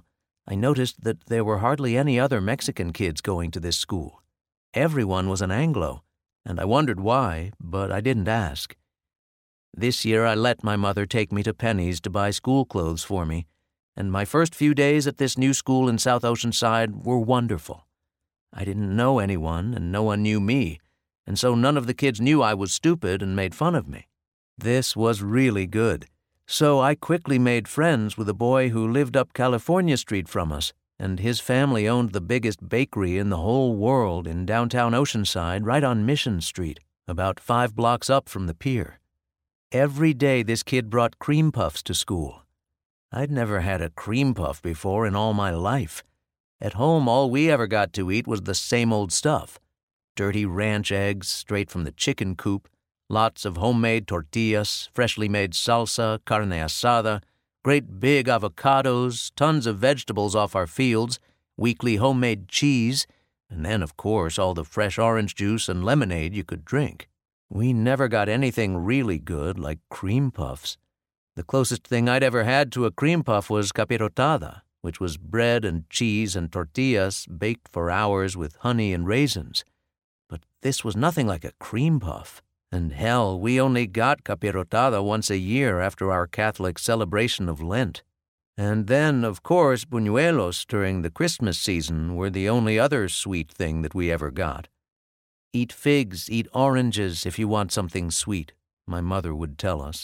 I noticed that there were hardly any other Mexican kids going to this school. Everyone was an Anglo, and I wondered why, but I didn't ask. This year I let my mother take me to Penny's to buy school clothes for me, and my first few days at this new school in South Oceanside were wonderful. I didn't know anyone, and no one knew me, and so none of the kids knew I was stupid and made fun of me. This was really good. So I quickly made friends with a boy who lived up California Street from us, and his family owned the biggest bakery in the whole world in downtown Oceanside, right on Mission Street, about five blocks up from the pier. Every day this kid brought cream puffs to school. I'd never had a cream puff before in all my life. At home, all we ever got to eat was the same old stuff. Dirty ranch eggs straight from the chicken coop, lots of homemade tortillas, freshly made salsa, carne asada, great big avocados, tons of vegetables off our fields, weekly homemade cheese, and then, of course, all the fresh orange juice and lemonade you could drink. We never got anything really good like cream puffs. The closest thing I'd ever had to a cream puff was capirotada, which was bread and cheese and tortillas baked for hours with honey and raisins. But this was nothing like a cream puff. And hell, we only got capirotada once a year after our Catholic celebration of Lent. And then, of course, buñuelos during the Christmas season were the only other sweet thing that we ever got. Eat figs, eat oranges if you want something sweet, my mother would tell us.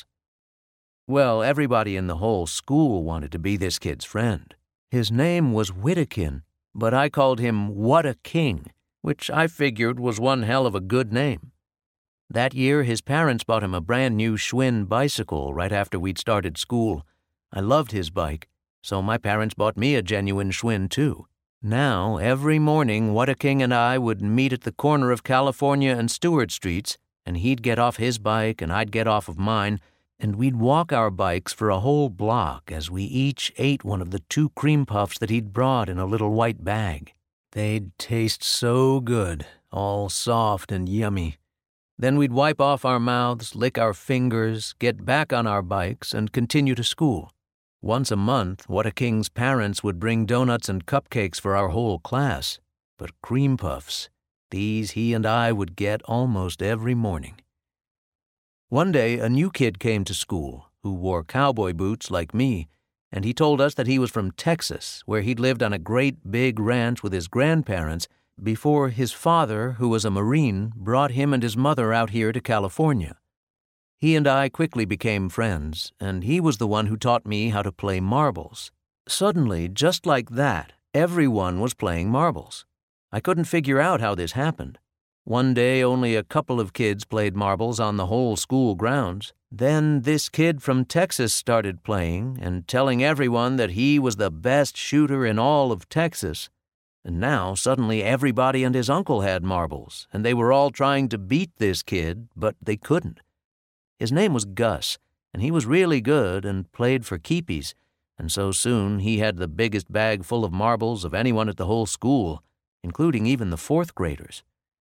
Well, everybody in the whole school wanted to be this kid's friend. His name was Whittakin, but I called him What a King, which I figured was one hell of a good name. That year, his parents bought him a brand new Schwinn bicycle right after we'd started school. I loved his bike, so my parents bought me a genuine Schwinn too. Now, every morning, What a King and I would meet at the corner of California and Stewart Streets, and he'd get off his bike and I'd get off of mine, and we'd walk our bikes for a whole block as we each ate one of the two cream puffs that he'd brought in a little white bag. They'd taste so good, all soft and yummy. Then we'd wipe off our mouths, lick our fingers, get back on our bikes, and continue to school. Once a month, What a King's parents would bring donuts and cupcakes for our whole class. But cream puffs, these he and I would get almost every morning. One day, a new kid came to school who wore cowboy boots like me, and he told us that he was from Texas, where he'd lived on a great big ranch with his grandparents before his father, who was a Marine, brought him and his mother out here to California. He and I quickly became friends, and he was the one who taught me how to play marbles. Suddenly, just like that, everyone was playing marbles. I couldn't figure out how this happened. One day, only a couple of kids played marbles on the whole school grounds. Then this kid from Texas started playing and telling everyone that he was the best shooter in all of Texas. And now, suddenly, everybody and his uncle had marbles, and they were all trying to beat this kid, but they couldn't. His name was Gus, and he was really good and played for keepies, and so soon he had the biggest bag full of marbles of anyone at the whole school, including even the fourth graders.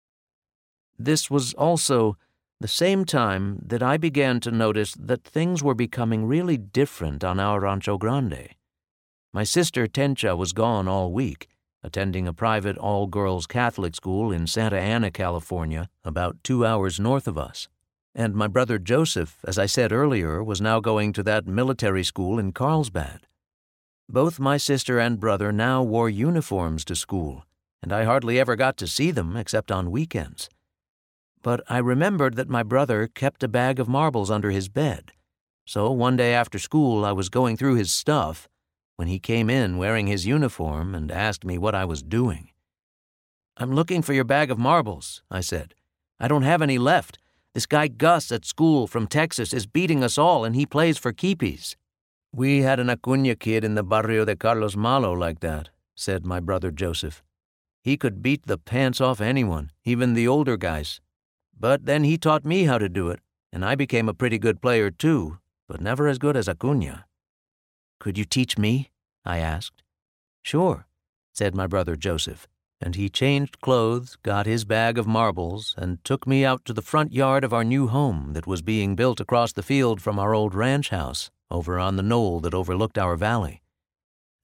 This was also the same time that I began to notice that things were becoming really different on our Rancho Grande. My sister Tencha was gone all week, attending a private all-girls Catholic school in Santa Ana, California, about two hours north of us. And my brother Joseph, as I said earlier, was now going to that military school in Carlsbad. Both my sister and brother now wore uniforms to school, and I hardly ever got to see them except on weekends. But I remembered that my brother kept a bag of marbles under his bed, so one day after school I was going through his stuff when he came in wearing his uniform and asked me what I was doing. "I'm looking for your bag of marbles," I said. "I don't have any left. This guy Gus at school from Texas is beating us all, and he plays for keepies." "We had an Acuña kid in the barrio de Carlos Malo like that," said my brother Joseph. "He could beat the pants off anyone, even the older guys. But then he taught me how to do it, and I became a pretty good player too, but never as good as Acuña." "Could you teach me?" I asked. "Sure," said my brother Joseph, and he changed clothes, got his bag of marbles, and took me out to the front yard of our new home that was being built across the field from our old ranch house over on the knoll that overlooked our valley.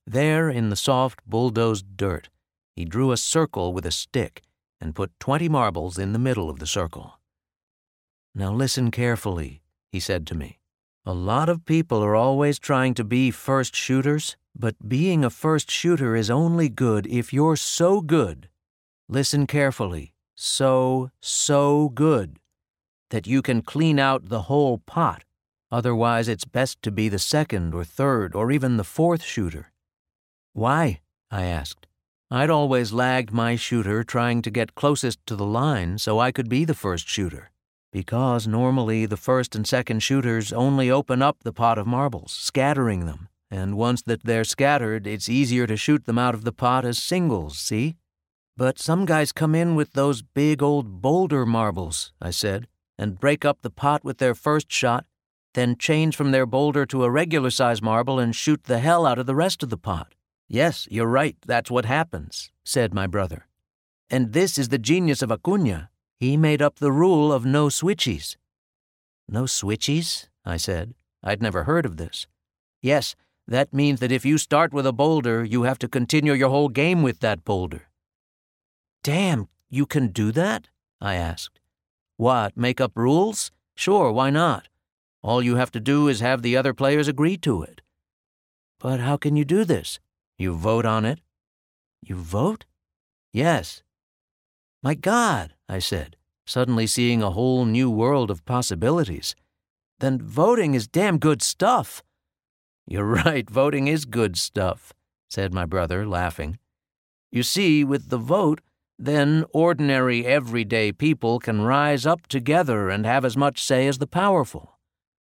There, in the soft, bulldozed dirt, he drew a circle with a stick and put twenty marbles in the middle of the circle. "Now listen carefully," he said to me. "A lot of people are always trying to be first shooters, but being a first shooter is only good if you're so good, listen carefully, so, so good, that you can clean out the whole pot. Otherwise, it's best to be the second or third or even the fourth shooter." "Why?" I asked. I'd always lagged my shooter trying to get closest to the line so I could be the first shooter. Because normally the first and second shooters only open up the pot of marbles, scattering them, and once that they're scattered, it's easier to shoot them out of the pot as singles, see? "But some guys come in with those big old boulder marbles," I said, "and break up the pot with their first shot, then change from their boulder to a regular-size marble and shoot the hell out of the rest of the pot." "Yes, you're right, that's what happens," said my brother. "And this is the genius of Acuna. He made up the rule of no switchies." "No switchies?" I said. I'd never heard of this. "Yes, that means that if you start with a boulder, you have to continue your whole game with that boulder." "Damn, you can do that?" I asked. "What, make up rules? Sure, why not? All you have to do is have the other players agree to it." "But how can you do this?" "You vote on it." "You vote?" "Yes." "My God," I said, suddenly seeing a whole new world of possibilities. "Then voting is damn good stuff." "You're right, voting is good stuff," said my brother, laughing. "You see, with the vote, then ordinary, everyday people can rise up together and have as much say as the powerful."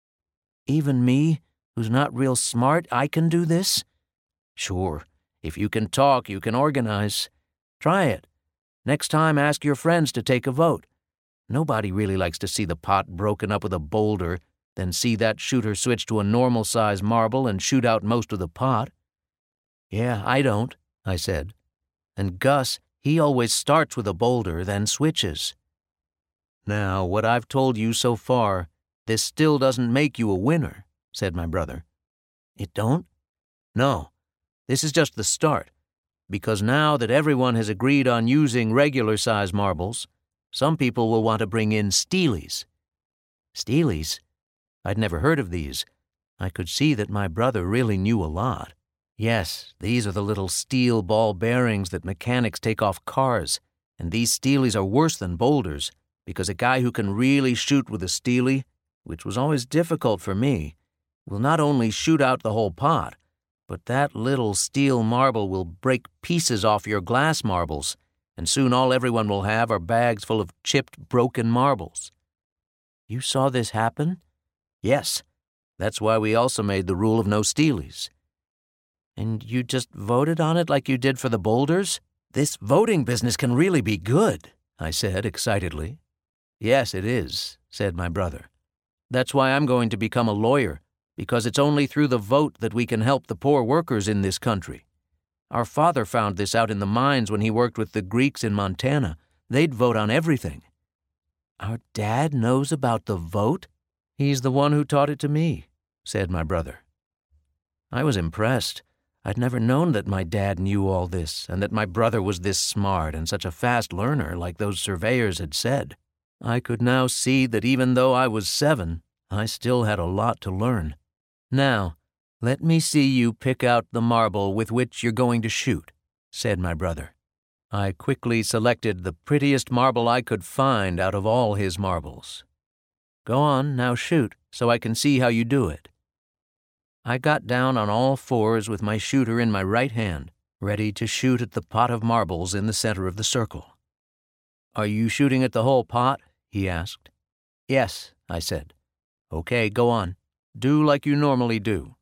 "Even me, who's not real smart, I can do this?" "Sure. If you can talk, you can organize. Try it. Next time, ask your friends to take a vote. Nobody really likes to see the pot broken up with a boulder, then see that shooter switch to a normal-size marble and shoot out most of the pot." "Yeah, I don't," I said. "And Gus, he always starts with a boulder, then switches." "Now, what I've told you so far, this still doesn't make you a winner," said my brother. "It don't?" "No. This is just the start, because now that everyone has agreed on using regular-size marbles, some people will want to bring in steelies." "Steelies?" I'd never heard of these. I could see that my brother really knew a lot. "Yes, these are the little steel ball bearings that mechanics take off cars, and these steelies are worse than boulders, because a guy who can really shoot with a steely, which was always difficult for me, will not only shoot out the whole pot, but that little steel marble will break pieces off your glass marbles, and soon all everyone will have are bags full of chipped, broken marbles." "You saw this happen?" "Yes. That's why we also made the rule of no steelies." "And you just voted on it like you did for the boulders? This voting business can really be good," I said excitedly. "Yes, it is," said my brother. "That's why I'm going to become a lawyer, because it's only through the vote that we can help the poor workers in this country. Our father found this out in the mines when he worked with the Greeks in Montana. They'd vote on everything." "Our dad knows about the vote?" "He's the one who taught it to me," said my brother. I was impressed. I'd never known that my dad knew all this, and that my brother was this smart and such a fast learner, like those surveyors had said. I could now see that even though I was seven, I still had a lot to learn. "Now, let me see you pick out the marble with which you're going to shoot," said my brother. I quickly selected the prettiest marble I could find out of all his marbles. "Go on, now shoot, so I can see how you do it." I got down on all fours with my shooter in my right hand, ready to shoot at the pot of marbles in the center of the circle. "Are you shooting at the whole pot?" he asked. "Yes," I said. "Okay, go on. Do like you normally do."